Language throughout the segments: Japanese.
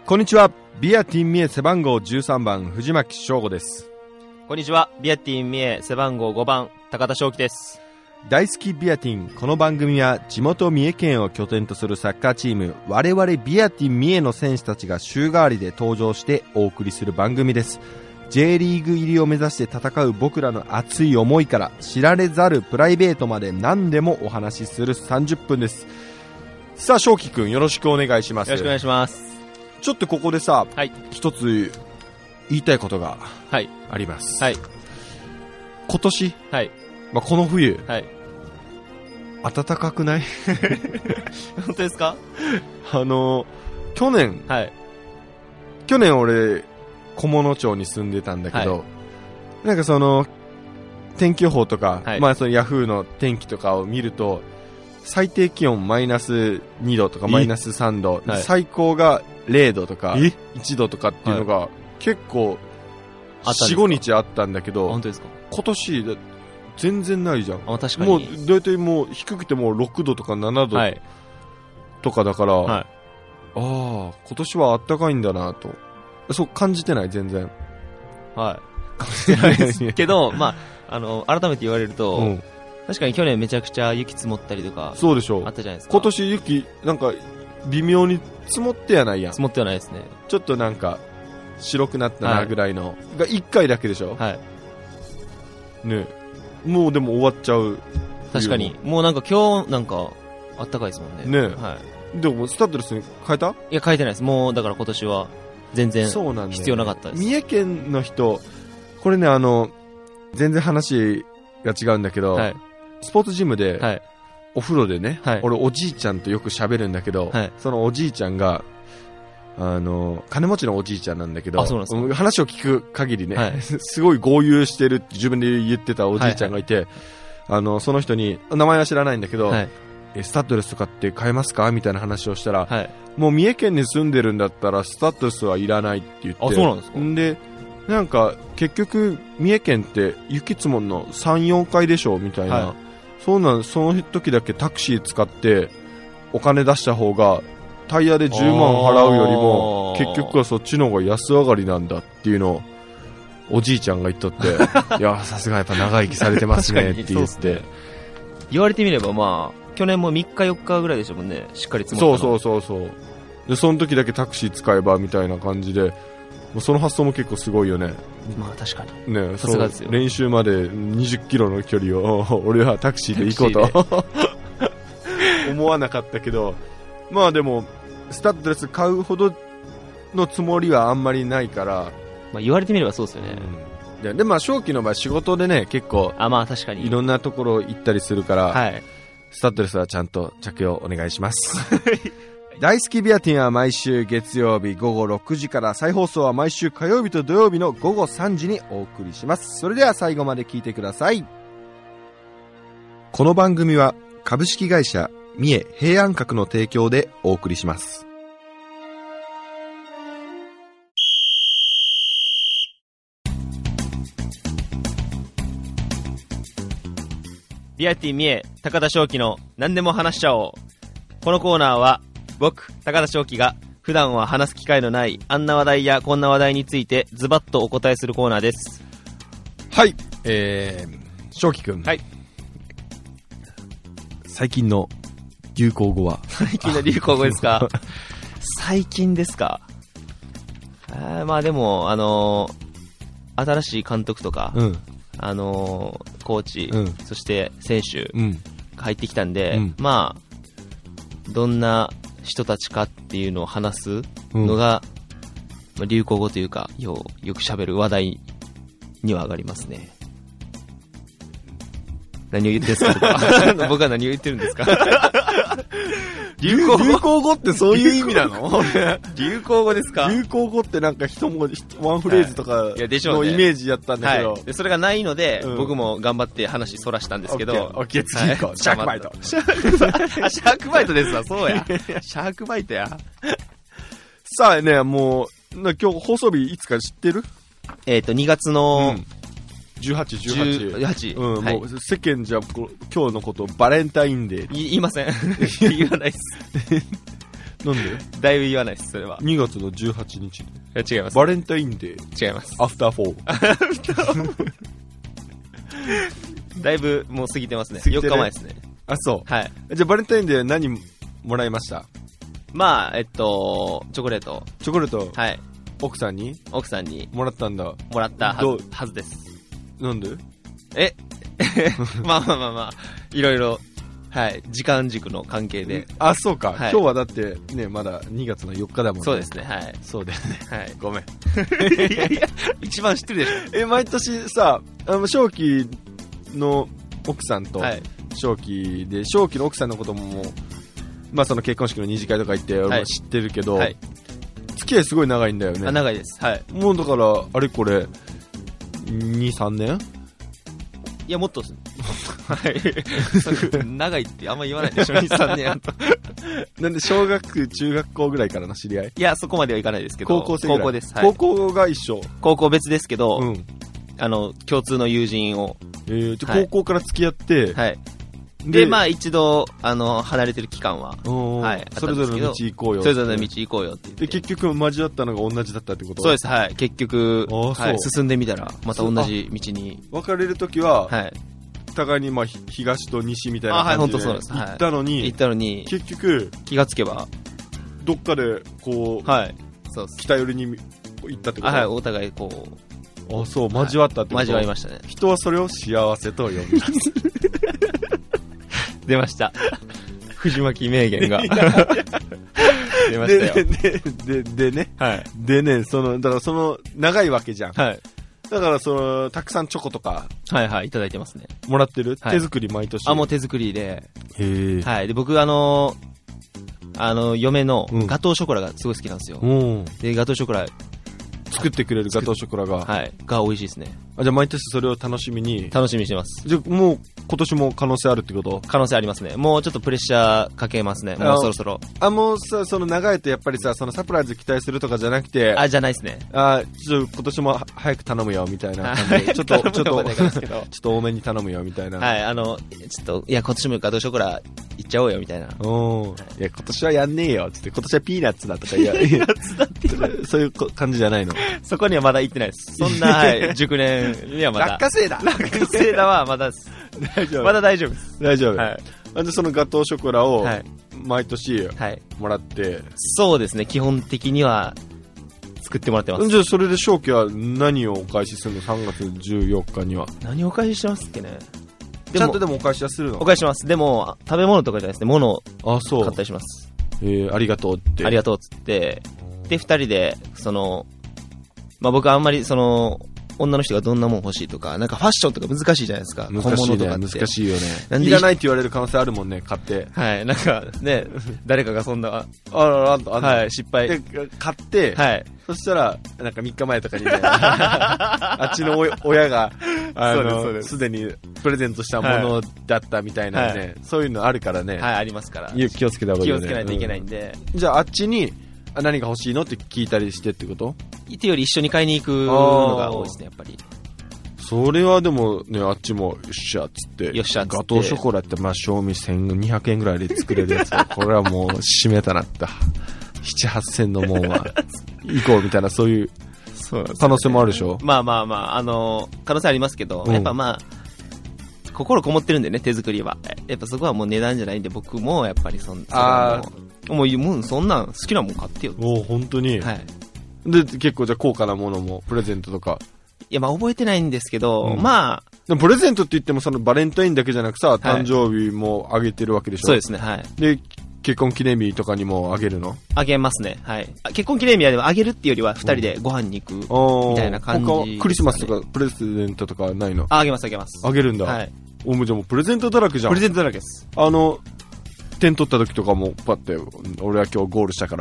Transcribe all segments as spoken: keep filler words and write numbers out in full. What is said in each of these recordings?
こんにちは。ビアティンミエ背番号じゅうさんばん藤巻翔吾です。 こんにちは。ビアティンミエ背番号ごばん高田翔樹です。 大好きビアティン。この番組は地元三重県を拠点とするサッカーチーム我々ビアティンミエの選手たちが週替わりで登場してお送りする番組です。 J リーグ入りを目指して戦う僕らの熱い思いから知られざるプライベートまで何でもお話しするさんじゅっぷんです。さあ翔樹くん、よろしくお願いします。 よろしくお願いします。 ちょっとここでさ、 はい、 一つ言いたいことがあります。 はい、 今年、 はい、 まあ、この冬、 はい、 暖かくない？ 本当ですか？ あの去年、 はい、 去年俺菰野町に住んでたんだけど、はい、なんかその天気予報とか、はい、まあそのヤフーの天気とかを見ると最低気温マイナスにどとかマイナスさんど、はい、最高がれいどとかいちどとかっていうのが結構 よん、ごにちあったんだけど、 本当ですか？今年全然ないじゃん。 あ、確かに。 もうだいたいもう低くてもろくどとかななどとかだから、はい、ああ今年はあったかいんだなと、そう感じてない？全然はい感じてないですけどまああの改めて言われると、うん、確かに去年めちゃくちゃ雪積もったりとかそうでしょ、 あったじゃないですか。 今年雪なんか微妙に積もってやないやん。 積もってはないですね。 ちょっとなんか白くなったなぐらいの、はい、がいっかいだけでしょ。はいね。もうでも終わっちゃう。 確かにもうなんか今日なんかあったかいですもんね。 ね、はい、でもスタッドレスに変えた？ いや変えてないです。もうだから今年は全然必要なかったです。 三重県の人これね、あの全然話が違うんだけど、はい、スポーツジムで、はい、お風呂でね、はい、俺おじいちゃんとよく喋るんだけど、はい、そのおじいちゃんがあの金持ちのおじいちゃんなんだけど、 あ、そうなんですか？ 話を聞く限りね、はい、すごい豪遊してるって自分で言ってたおじいちゃんがいて、はいはい、あのその人に名前は知らないんだけど、はい、えスタッドレスとかって買えますかみたいな話をしたら、はい、もう三重県に住んでるんだったらスタッドレスはいらないって言って、 あ、そうなんですか？ んでなんか結局三重県って雪積もんの さん,よん 回でしょみたいな、はい、そうなんその時だけタクシー使ってお金出した方がタイヤでじゅうまん払うよりも結局はそっちの方が安上がりなんだっていうのをおじいちゃんが言っとっていやさすがやっぱ長生きされてますねって言って、ね、 言われてみればまあ去年もみっかよっかぐらいでしたもんね、しっかり積もったの。 そうそうそうそう。でその時だけタクシー使えばみたいな感じで、その発想も結構すごいよね。 まあ確かにね、さすがですよ。練習までにじゅっキロの距離を俺はタクシーで行こうと思わなかったけど、まあでもスタッドレス買うほどのつもりはあんまりないから、 まあ、言われてみればそうですよね。 うん、で, でまあ正気の場合仕事でね結構あ、まあ確かにいろんなところ行ったりするから、はい、スタッドレスはちゃんと着用お願いします大好きビアティンは毎週月曜日午後ろくじから、再放送は毎週火曜日と土曜日の午後さんじにお送りします。それでは最後まで聞いてください。この番組は株式会社三重平安閣の提供でお送りします。 ビアティン三重高田翔樹の何でも話しちゃおう。このコーナーは僕高田翔樹が普段は話す機会のないあんな話題やこんな話題についてズバッとお答えするコーナーです。 はい、えー、翔樹くん、はい、最近の流行語は？ 最近の流行語ですか？最近ですか？あ、まあでもあのー、新しい監督とか、うん、あのー、コーチ、うん、そして選手が入ってきたんで、うん、まあどんな人たちかっていうのを話すのが、うん、まあ、流行語というかようよく喋る話題には上がりますね。何を言ってるんですか？僕は何を言ってるんですか？ 流行語？流行語ってそういう意味なの？ 流行語ですか？ 流行語ってなんか一文字ワンフレーズとかのイメージやったんだけど、 はい、でそれがないので、うん、僕も頑張って話そらしたんですけど、 オッケー次行こう。シャークバイト。 シャークバイトですわ。そうや。シャークバイトや。 さあね、もう今日放送日いつか知ってる？ えっとにがつの、 うんじゅうはち、じゅうはち、 じゅうはち、 うん、はい、もう世間じゃ今日のことバレンタインデー言いません言わないですなんで？ だいぶ言わないです、それは。 にがつのじゅうはちにち。いや、違います。 バレンタインデー。 違います。 アフターフォー。 だいぶもう過ぎてますね。よっかまえですね。 あ、そう。 はい。 じゃあバレンタインデー何もらいました？ まあ、えっと、チョコレート。 チョコレート？ はい。 奥さんに？ 奥さんに。 もらったんだ。 もらったはず、はずです。 なんで？ えまあまあまあまあ、いろいろ、はい、時間軸の関係で。 あ、そうか。 はい、 今日はだってね、まだにがつのよっかだもんね。 そうですね、はい。 そうだよね。 はい。 ごめん。 いやいや、一番知ってるでしょ。 え、毎年さ、あの、正気の奥さんと、正気で、正気の奥さんのことももう、まあその結婚式の二次会とか行って、俺も知ってるけど、はい、付き合いすごい長いんだよね。 あ、長いです。はい。 もうだから、あれこれ、に、さんねん？ いや、もっとですね。はい。長いってあんま言わないでしょ、に、さんねんと。 なんで、小学、中学校ぐらいからの知り合い？ いや、そこまではいかないですけど。 高校生ぐらい？ 高校です。 はい、高校が一緒？ 高校別ですけど、 うん、 あの、共通の友人を。 えー、じゃ高校から付き合って、 はい。で、まあ一度、あの、離れてる期間は、 はい。それぞれの道行こうよ。 それぞれの道行こうよって言って。 で、結局交わったのが同じだったってこと？ そうです、はい。結局、はい、進んでみたら、また同じ道に。 別れるときは、 はい。 互いに、まあ、東と西みたいな感じで行ったのに、 行ったのに、 結局、 気がつけば、 どっかで、こう、 はい。そうです。 北寄りに行ったってこと？ はい、お互いこう。あ、そう、交わったってこと？ 交わりましたね。 人はそれを幸せと呼びます。 出ました。藤巻名言が。出ましたよ。 で、で、で、でね。 はい。 でね、その、だからその、長いわけじゃん。 はい。 だからその、たくさんチョコとか。 はいはい、いただいてますね。 もらってる？ はい、 手作り毎年。 あ、もう手作りで。 へー。 はい。で、僕あの、あの、嫁のガトーショコラがすごい好きなんですよ。 うん。 で、ガトーショコラ、 作ってくれるガトーショコラが。 はい。が美味しいですね。 あ、じゃあ毎年それを楽しみに。 楽しみにしてます。 じゃあもう今年も可能性あるってこと？ 可能性ありますね。もうちょっとプレッシャーかけますね。もうそろそろ。 あ、もうさ、その長いとやっぱりさ、そのサプライズ期待するとかじゃなくて。 あ、じゃないですね。 あ、ちょっと今年も早く頼むよみたいな感じで。ちょっと、ちょっと、ちょっと多めに頼むよみたいな。 はい、あの、ちょっと、いや、今年もガトーショコラいっちゃおうよみたいな。 おー。いや、今年はやんねえよつって、今年はピーナッツだとか、いや、ピーナッツだってそういう感じじゃないの？ そこにはまだ行ってないです。そんな、はい、熟年にはまだ。 落花生だ落花生だはまだです。 大丈夫。 まだ大丈夫です。 大丈夫。 はい。 なんでそのガトーショコラを、毎年、もらって、はい、 そうですね、基本的には、作ってもらってます。 じゃあそれで正気は何をお返しするの？ さんがつじゅうよっかには。 何をお返ししてますっけね。 ちゃんとでもお返しはするの？ お返しします。でも、食べ物とかじゃないですね、物を買ったりします。 えー、ありがとうって。 ありがとうっつって、で、二人で、その、まあ僕はあんまりその、女の人がどんなもん欲しいとか、なんかファッションとか難しいじゃないですか。 難しいね。難しいよね。いらないって言われる可能性あるもんね、買って。 はい。なんかね、誰かがそんな、 あらあら、 はい、失敗。 で、買って、 はい。 そしたら、なんかみっかまえとかにね、あっちの親が、あの、すでにプレゼントしたものだったみたいなね、はい、そういうのあるからね。 はい、ありますから。 気をつけた方がいいよね。 気をつけないといけないんで。 うん、じゃあ、あっちに、何が欲しいのって聞いたりしてってこと？ ってより一緒に買いに行くのが多いですね、やっぱり。 それはでもね、あっちもよっしゃっつって、 よっしゃっつってガトーショコラってまあ賞味せんにひゃくえんぐらいで作れるやつこれはもう締めたなったななはっせんのもんは行こうみたいな、そういう可能性もあるでしょ。 まあまあまあ、あの可能性ありますけど、うん、やっぱまあ心こもってるんでね、手作りはやっぱそこはもう値段じゃないんで、僕もやっぱりそんあもうもうそんなん好きなもん買ってよ。 お本当に。 はい。 で結構じゃあ高価なものもプレゼントとか。 いや、まあ覚えてないんですけど、うん、まあ。 でもプレゼントって言ってもそのバレンタインだけじゃなくさ、はい、誕生日もあげてるわけでしょ。 そうですね、はい。 で、結婚記念日とかにもあげるの？ あげますね、はい。結婚記念日はでもあげるっていうよりは二人でご飯に行くみたいな感じ、ね。 他クリスマスとかプレゼントとかないの？ あ、あげますあげます。 あげるんだ。 はい。 おもじゃもうプレゼントだらけじゃん。 プレゼントだらけです。 あの、点取った時とかもパッて、俺は今日ゴールしたから。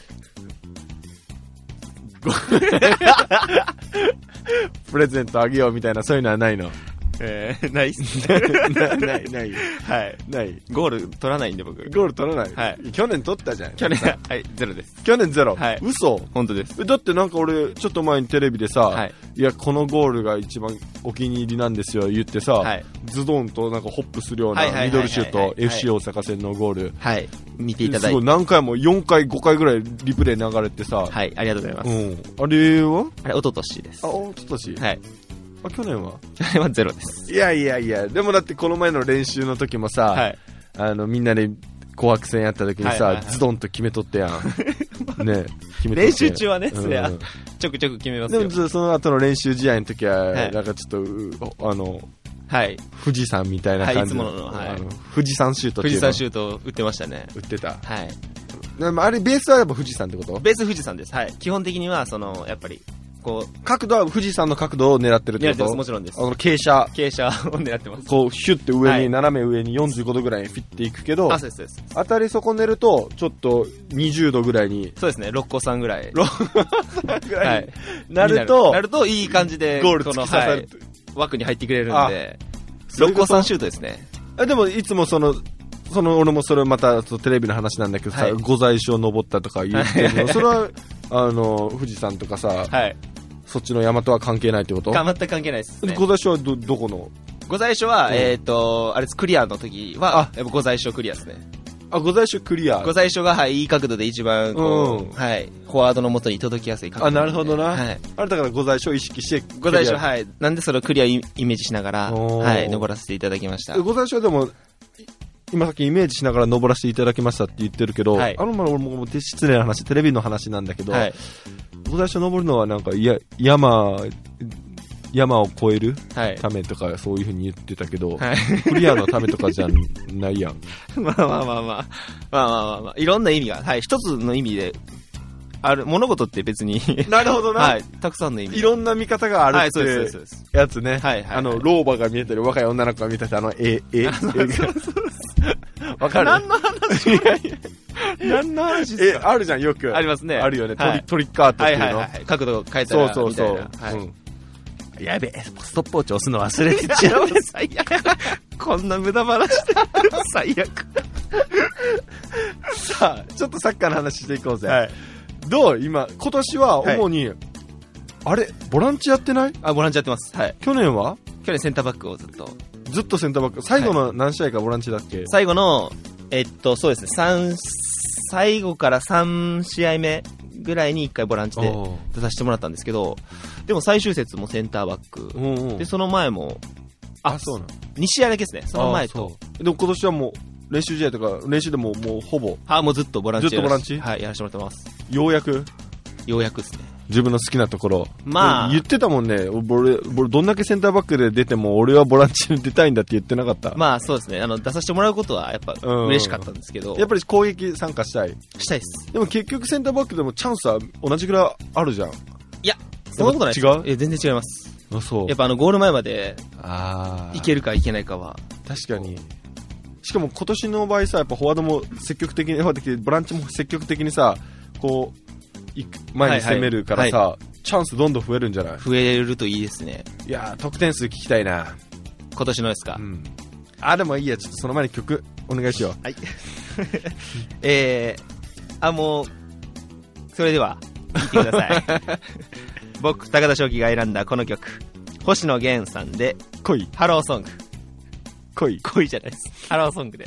プレゼントあげようみたいな、そういうのはないの？ えー、ないっすね。 ない、ない、ない。 はい。 ない。 ゴール取らないんで僕。 ゴール取らない？ はい。 去年取ったじゃん。 去年、はい、ゼロです。 去年ゼロ？ はい。 嘘？ 本当です。 だってなんか俺、ちょっと前にテレビでさ、はい、いや、このゴールが一番お気に入りなんですよ言ってさ、はい、ズドンとなんかホップするようなミドルシュート エフシー 大阪戦のゴール、 はい、見ていただいて、すごい何回もよんかいごかいぐらいリプレイ流れてさ、 はい、ありがとうございます。うん、 あれはあれ一昨年です。 あ、一昨年、 はい。 あ、去年は去年はゼロです。 いやいやいや、でもだってこの前の練習の時もさ、はい、あのみんなで紅白戦やった時にさ、はいはいはい、ズドンと決めとったやんね、決めとって練習中はね、それは、うん、ちょくちょく決めますよ。 でもその後の練習試合の時は、はい、なんかちょっとあの、はい、富士山みたいな感じの、はい、いつもの、はい、あの富士山シュートっていうの、 富士山シュート打ってましたね。 打ってた。 はい。 でもあれベースはやっぱ富士山ってこと？ ベース富士山です。はい。基本的にはそのやっぱりこう角度は富士山の角度を狙ってるってこと？ 狙ってます、もちろんです。 あの傾斜傾斜を狙ってます。 こうシュッて上に、はい、斜め上によんじゅうごどぐらいにフィッていくけど、 あ、そうですそうです。 当たり損ねるとちょっとにじゅうどぐらいに、 そうですね、ろっこさんぐらいろっこさんぐらいになると、 なるといい感じでゴール突き刺さる、はい、 枠に入ってくれるんで、ろっこさんシュートですね。 あ、でもいつもそのその俺もそれまたテレビの話なんだけどさ、はい、御在所登ったとか言ってるの、それはあの富士山とかさ、はい、そっちの山とは関係ないってこと？ 全く関係ないですね。 御在所は ど, どこの？ 御在所は、うん、えっ、ー、とあれクリアの時は、あ、やっぱ御在所クリアですね。 あ、御在所クリア。 御在所が、はい、いい角度で一番こう、うん、はい、フォワードの元に届きやすい角度。 あ、なるほどな。 はい。 あれだから御在所を意識して御在所、はい。なんでそれをクリアイメージしながら、はい、登らせていただきました。 御在所はでも今さっきイメージしながら登らせていただきましたって言ってるけど、はい、あのま俺も失礼な話、テレビの話なんだけど、はい、御在所登るのはなんかいや山山を越えるためとかそういう風に言ってたけど、はい、クリアのためとかじゃないやん。 まあまあまあまあまあまあまあまあいろんな意味が、はい、一つの意味である物事って別になるほどな、 はい、たくさんの意味、 いろんな見方があるっていうやつね。はいはいはい、あの老婆が見えてる若い女の子が見てたあのええわかる？ 何の話？いやいや何の話ですか？ え、あるじゃん、よく。 ありますね。 あるよね。 はい、 ト, トリックアートっていうの。はいはいはい、 角度を変えたらみたいな。そうそうそう。はい、うん、やべえ、ストップウォッチ押すの忘れてちゃう。最悪。こんな無駄話して最悪。 さあ、ちょっとサッカーの話していこうぜ。はい、どう今、今年は主に、はい、あれ、ボランチやってない？ あ、ボランチやってます。はい。 去年は？ 去年センターバックをずっと。 ずっとセンターバック。最後の何試合かボランチだっけ？はい、 最後の、えっと、そうですね、三、最後からさん試合目ぐらいにいっかいボランチで出させてもらったんですけど、でも最終節もセンターバック。うんうん、で、その前も、 あ、そうなの？ に試合だけですね、その前と。 でも今年はもう、練習試合とか、練習でももうほぼ。 は、もうずっとボランチ。 ずっとボランチ？ はい、やらせてもらってます。 ようやくようやくですね。 自分の好きなところ。 まあ。 言ってたもんね。俺、俺どんだけセンターバックで出ても、俺はボランチに出たいんだって言ってなかった。 まあそうですね。あの、出させてもらうことはやっぱ嬉しかったんですけど。 やっぱり攻撃参加したい。 したいです。 でも結局センターバックでもチャンスは同じぐらいあるじゃん。いや、そんなことないです。 違う？ え、全然違います。 あ、そう。 やっぱあの、ゴール前まで、あいけるかいけないかは。 確かに。しかも今年の場合さ、やっぱフォワードも積極的に、ボランチも積極的にさ、こう、前に攻めるからさ、はいはい、チャンスどんどん増えるんじゃない？ 増えるといいですね。 いやー、得点数聞きたいな。 今年のですか？うん。 あ、でもいいや、ちょっとその前に曲お願いしよう。 はい。えー、あ、もう、それでは、聴いてください。僕、高田正輝が選んだこの曲、星野源さんで、 恋。 ハローソング。 恋。 恋じゃないです。ハローソングで。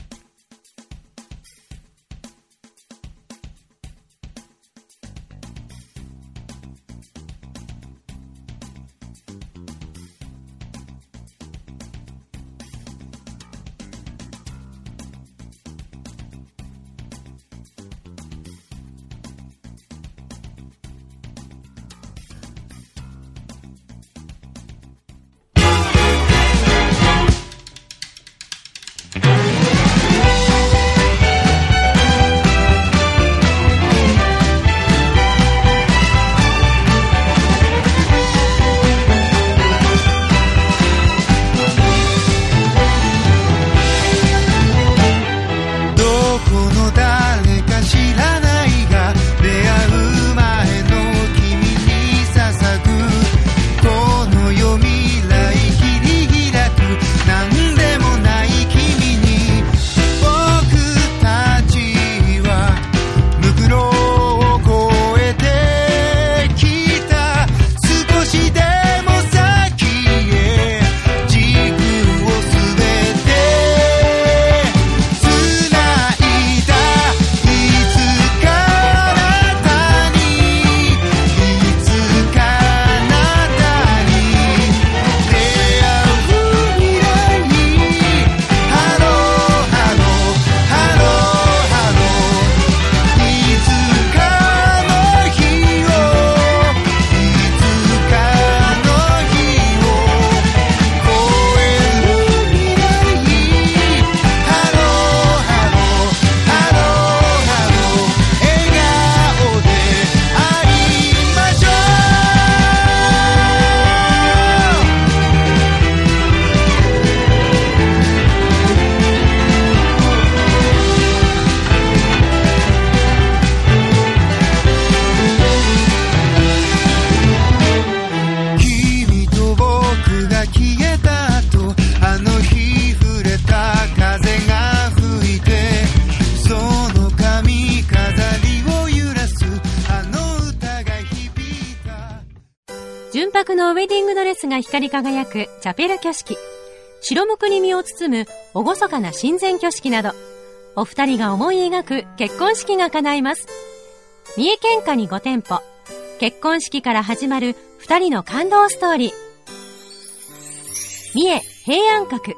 色のウェディングドレスが光り輝くチャペル挙式、白むくに身を包む厳かな神前挙式など、お二人が思い描く結婚式が叶います。三重県下にご店舗、結婚式から始まる二人の感動ストーリー。三重平安閣。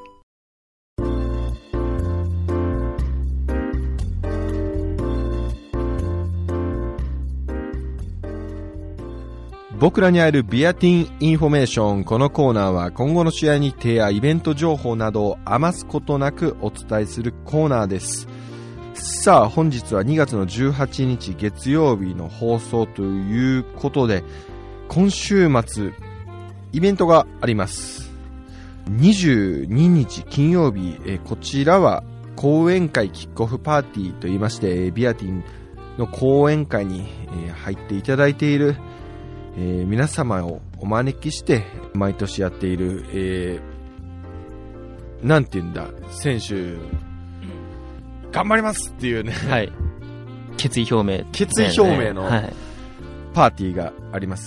僕らにあるビアティンインフォメーション。このコーナーは今後の試合日程やイベント情報などを余すことなくお伝えするコーナーです。さあ、本日はにがつのじゅうはちにち月曜日の放送ということで、今週末イベントがあります。にじゅうににち金曜日、えこちらは講演会キックオフパーティーといいまして、ビアティンの講演会に入っていただいているえー、皆様をお招きして毎年やっている、えー、なんていうんだ、選手頑張りますっていうね、 はい、決意表明、 決意表明のパーティーがあります、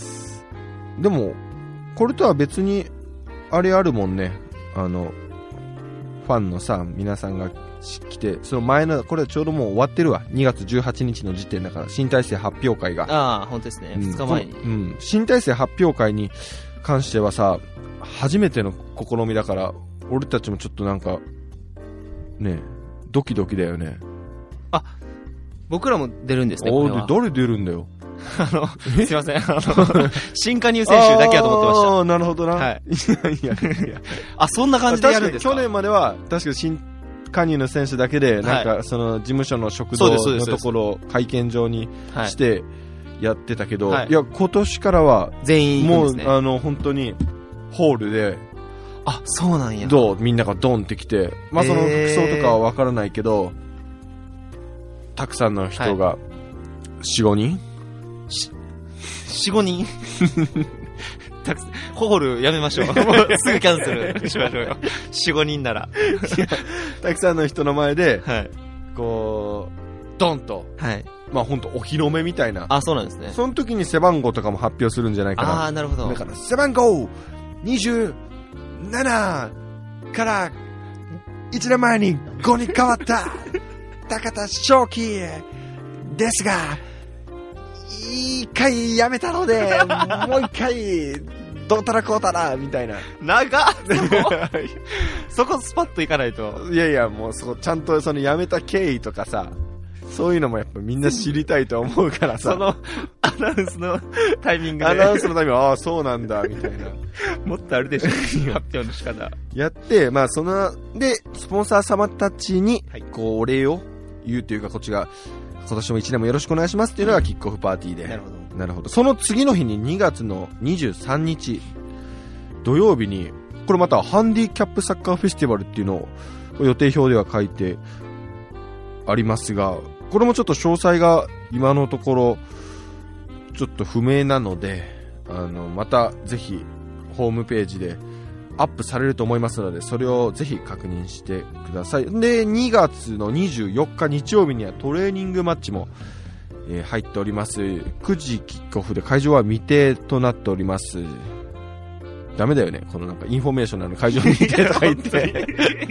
はい、でもこれとは別にあれあるもんね、あのファンのさ皆さんが来て、その前のこれはちょうどもう終わってるわ、にがつじゅうはちにちの時点だから新体制発表会が、 ああ本当ですね、うん、ふつかまえに、 うん、新体制発表会に関してはさ初めての試みだから、俺たちもちょっとなんかねドキドキだよね。 あ、僕らも出るんですね。 おー、誰出るんだよ。 あのすいません、あの新加入選手だけやと思ってました。 ああなるほどな、 はい、 いやいやあ、そんな感じでやるんですか。 去年までは確か新加入の選手だけで、なんかその事務所の食堂のところを会見場にしてやってたけど、 はい、 いや今年からは全員行くんですね。 もうあの本当にホールで、 あ、そうなんや。 どうみんながドンってきて、まあその服装とかはわからないけど、たくさんの人が よん、ごにん、よん、ごにんたくさんホールやめましょう。もうすぐキャンセルしましょうよ。よん、ごにんならたくさんの人の前で、 はい、こうドンと、 はい、 まあ本当お披露目みたいな。 あ、そうなんですね。 その時に背番号とかも発表するんじゃないかな。 ああ、なるほど。 だから背番号にじゅうななからいちねんまえにごに変わった高田正輝ですが、一回やめたのでもう一回どうたらこうたらみたいな。 長っそこスパッといかないと。 いやいや、もうそこちゃんとそのやめた経緯とかさ、そういうのもやっぱみんな知りたいと思うからさ。 そのアナウンスのタイミングで。 アナウンスのタイミング、ああそうなんだみたいな。 もっとあるでしょ発表の仕方。 やって、まあそのでスポンサー様たちにこうお礼を言うというか、こっちが今年もいちねんもよろしくお願いしますっていうのがキックオフパーティーで。 なるほど。 なるほど。その次の日ににがつのにじゅうさんにち土曜日に、これまたハンディキャップサッカーフェスティバルっていうのを予定表では書いてありますが、これもちょっと詳細が今のところちょっと不明なので、あのまたぜひホームページでアップされると思いますので、それをぜひ確認してください。で、にがつのにじゅうよっか日曜日にはトレーニングマッチも、えー、入っております。くじキックオフで会場は未定となっております。ダメだよね、このなんかインフォメーションなの会場未定とか言って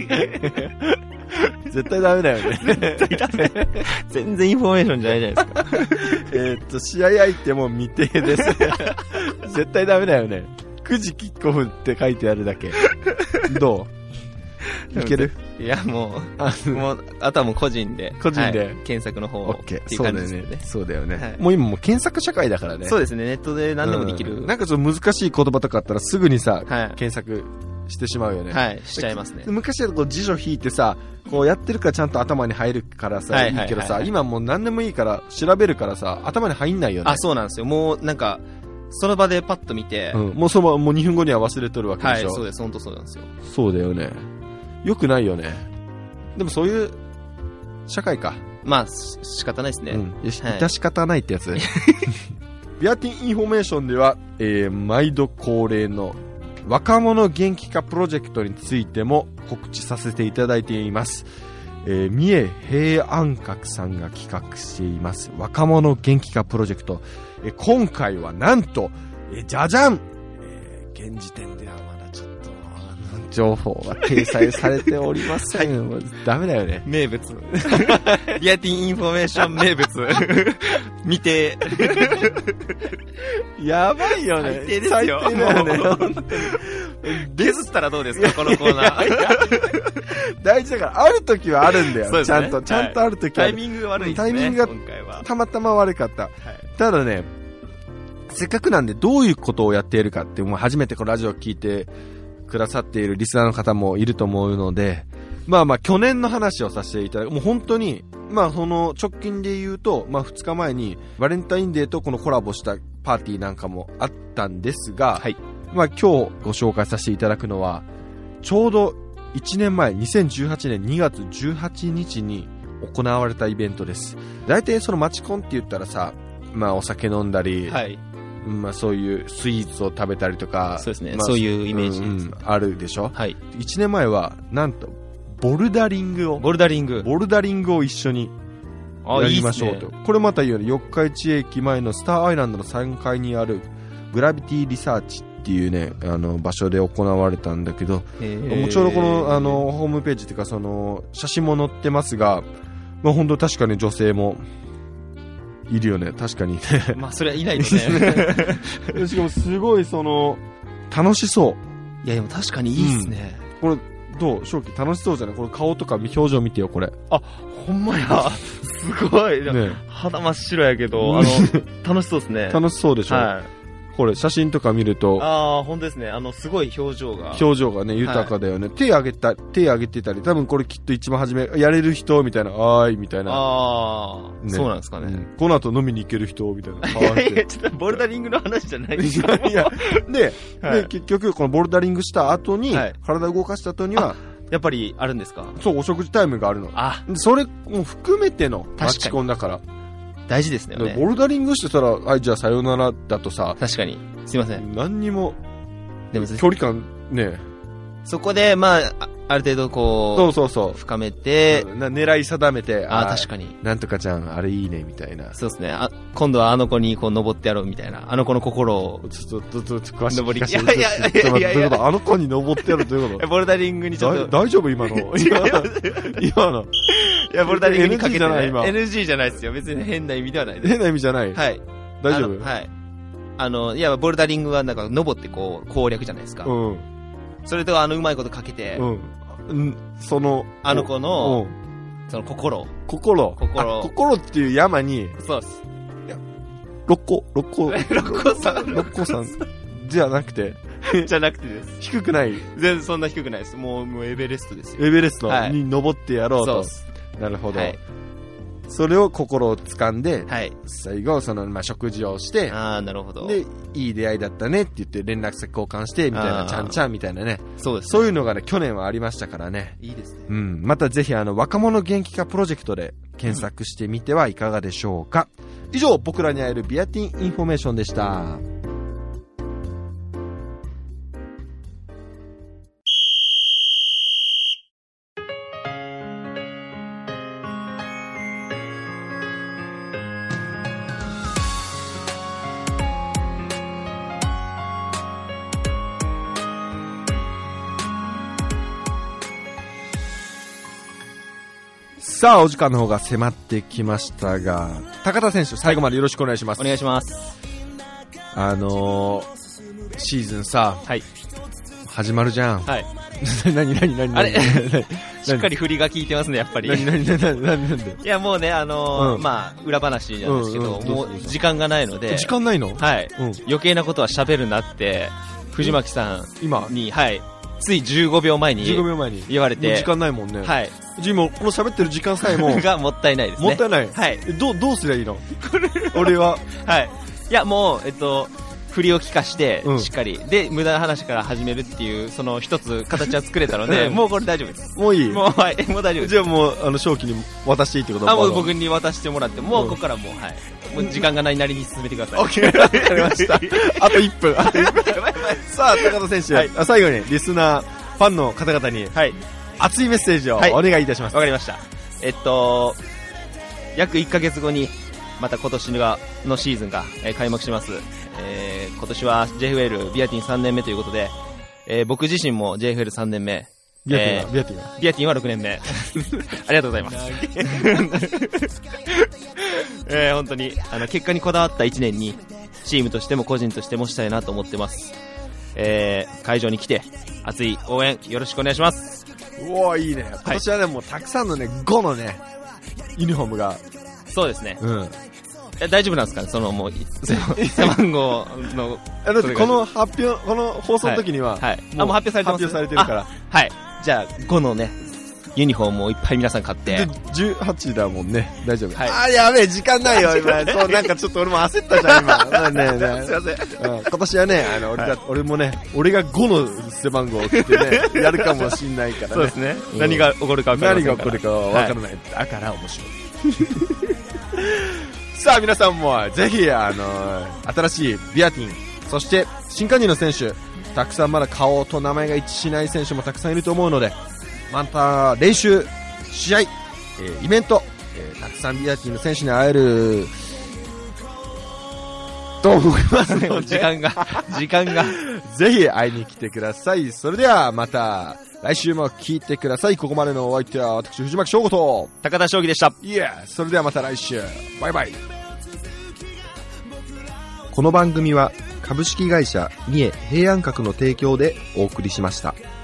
絶対ダメだよね。 絶対ダメ。全然インフォメーションじゃないじゃないですか。 えっと試合相手も未定です。絶対ダメだよね。くじキックオフって書いてあるだけ。どういける？ いやもう、あ, もうあとはもう個人で個人で、はい、 検索の方をっていう感じですね。 そうだよね。 はい、 もう今もう検索社会だからね。 そうですね。ネットで何でもできる。 うん、なんかちょっと難しい言葉とかあったらすぐにさ、 はい、 検索してしまうよね。 はい、しちゃいますね。 昔はこう辞書引いてさ、こうやってるからちゃんと頭に入るからさ、はいはいはいはい、いいけどさ、今もう何でもいいから調べるからさ、頭に入んないよね。 あ、そうなんですよ。もうなんかその場でパッと見て、 うん、もうそのもうにふんごには忘れとるわけでしょ。 はい、そうです。本当そうなんですよ。 そうだよね。よくないよね。でもそういう社会か。 まあ仕方ないですね。うん、 はい、致し方ないってやつ。ビアティンインフォメーションでは、えー、毎度恒例の若者元気化プロジェクトについても告知させていただいています。えー、三重平安閣さんが企画しています若者元気化プロジェクト、えー、今回はなんと、えー、じゃじゃん、え現時点ではまだちょっと情報が掲載されておりません。はい、ダメだよね。 名物。ビアティンインフォメーション名物。見て。 やばいよね。 最低ですよ。最低だよね。削ったらどうですか、このコーナー。いやいや大事だから、ある時はあるんだよ。ね、ちゃんと、ちゃんとある時は、 はい。タイミングが悪いですね。 タイミングが今回はたまたま悪かった。はい、ただね、せっかくなんでどういうことをやっているかって、もう初めてこのラジオを聞いてくださっているリスナーの方もいると思うので、まあまあ去年の話をさせていただく。もう本当に、まあその直近で言うと、まあふつかまえにバレンタインデーとこのコラボしたパーティーなんかもあったんですが、はい、まあ今日ご紹介させていただくのは、ちょうどいちねんまえ、にせんじゅうはちねんにがつじゅうはちにちに行われたイベントです。大体そのマチコンって言ったらさ、まあお酒飲んだり、はい、まあそういうスイーツを食べたりとか、 そうですね、 まあ、 そういうイメージです、うんうん、 あるでしょ。 はい。 いちねんまえはなんとボルダリングをボルダリングボルダリングを一緒にやりましょうと。いいね、これまた言うように四日市駅前のスターアイランドのさんがいにあるグラビティリサーチっていうね、あの場所で行われたんだけど、もちろんこのあのホームページっていうかその写真も載ってますが、まあ本当確かに女性もいるよね。確かにね。 まあそれはいないですね。 しかもすごいその楽しそう。 いやでも確かにいいっすね。 うん、これどう正気楽しそうじゃない？これ顔とか表情見てよこれ。 あ、ほんまや。すごい。ね、肌真っ白やけど、あの楽しそうですね。 楽しそうでしょ。はい。これ写真とか見ると、 ああ、本当ですね。あのすごい表情が表情がね豊かだよね。はい、手上げた手上げてたり、多分これきっと一番初めやれる人みたいな、あーいみたいな。 ああ、ね、そうなんですかね、うん。 この後飲みに行ける人みたいな。 いやいや、ちょっとボルダリングの話じゃないですか。いやで、はい、で結局このボルダリングした後に、はい、体を動かした後には。 やっぱりあるんですか？ そう、お食事タイムがあるの。あ、それも含めてのマチコンだから。 大事ですね。 ボルダリングしてたら、はい、じゃあさよならだとさ。 確かに。すいません。 何にも、でも距離感ね。 そこで、まあ、ある程度こう、 そうそうそう。 深めて、 うん、な狙い定めて、 ああ、確かに。 なんとかちゃん、あれいいね、みたいな。 そうですね。あ、今度はあの子にこう登ってやろうみたいな。あの子の心を。 ちょっと、ちょっと、詳しい。 登り、いやいやいやいやいやあの子に登ってやるということボルダリングにちょっと。 大丈夫今の。今の。今の。 いや、ボルダリングにかけて、ね。 エヌジー じゃない今。 エヌジー じゃないですよ。別に変な意味ではないです。 変な意味じゃない。 はい。 大丈夫？ はい。あの、いや、ボルダリングはなんか登ってこう、攻略じゃないですか。うん。それとあのうまいことかけて、うん。 うん、その、 あの子の、その心。 心。 心。 心っていう山に、 そうです。 いや、六甲、六甲。 六甲さん。 六甲さん。じゃなくて。 じゃなくてです。 低くない。 全然そんな低くないです。もう、もうエベレストですよ。 エベレストに登ってやろうと。はい、そうです。なるほど。はい、それを心を掴んで、はい、最後、その、まあ、食事をして、 ああ、なるほど。 で、いい出会いだったねって言って連絡先交換して、みたいな、ちゃんちゃんみたいなね。 そうです、ね。 そういうのがね、去年はありましたからね。 いいですね。 うん。またぜひ、あの、若者元気化プロジェクトで検索してみてはいかがでしょうか。うん、以上、僕らに会えるビアティンインフォメーションでした。さあ、お時間の方が迫ってきましたが、高田選手、最後までよろしくお願いします。 お願いします。 あのー、シーズンさ、 はい、 始まるじゃん。 はい。 何何何何あれしっかり振りが効いてますね、やっぱり。 何何何何何何でいや、もうね、あのーうん、まあ、裏話なんですけど、うんうん、もう時間がないので。 時間ないの？ はい。うん、余計なことは喋るなって、藤巻さん今に、はい。ついじゅうごびょうまえに言われて、 もう時間ないもんね。 はい。 じゃあもうこの喋ってる時間さえもがもったいないですね。 もったいない。 はい。 どうどうすりゃいいの？俺ははい。いやもうえっと振りを聞かして、うん、しっかりで無駄な話から始めるっていうその一つ形は作れたので、もうこれ大丈夫です。 もういい。 もうはい。もう大丈夫です。 じゃあもうあの正気に渡していいってこと？ あもう僕に渡してもらってもうここからもうはい。もう時間がないなりに進めてください。 オッケー、わかりました。あといっぷん。あといっぷん。さあ高田選手、はい、最後にリスナーファンの方々に、はい、熱いメッセージをお願いいたします。 わ、はい、かりました。えっと約いっかげつごにまた今年のシーズンが、えー、開幕します、 えー、今年は ジェイエフエル ビアティンさんねんめということで、えー、僕自身も ジェイエフエルさんねんめ、 ビアティンは、えー、ビアティンはビアティンはろくねんめありがとうございますえー、本当にあの結果にこだわったいちねんにチームとしても個人としてもしたいなと思ってます。えー、会場に来て熱い応援よろしくお願いします。 うおーいいね。今年はね、はい、もうたくさんのねごのねユニフォームが、 そうですね、 うん、 え大丈夫なんですかね、そのもう背番号のだってこの発表この放送の時には、 はいはい、もうあもう発表されてます、 発表されてるから、 はい、じゃあごのねユニフォームをいっぱい皆さん買って。 じゅうはちだもんね、大丈夫。 はい、 あーやべえ時間ないよ今そうなんかちょっと俺も焦ったじゃん今ねえねえすいません、 うん、今年はねあの俺が、はい、俺もね俺がごの背番号を着てねやるかもしんないからね。 そうですね、 うん、 何が起こるか分からない何が起こるか分からない、はい、だから面白いさあ皆さんもぜひあのー、新しいビアティン、そして新加入の選手たくさんまだ顔と名前が一致しない選手もたくさんいると思うので、また練習試合、えー、イベント、えー、たくさんビアティンの選手に会えると思いますね。 時間が時間がぜひ会いに来てください。それではまた来週も聞いてください。ここまでのお相手は私藤巻翔吾と高田将棋でした。 いや、それではまた来週、バイバイ。この番組は株式会社三重平安閣の提供でお送りしました。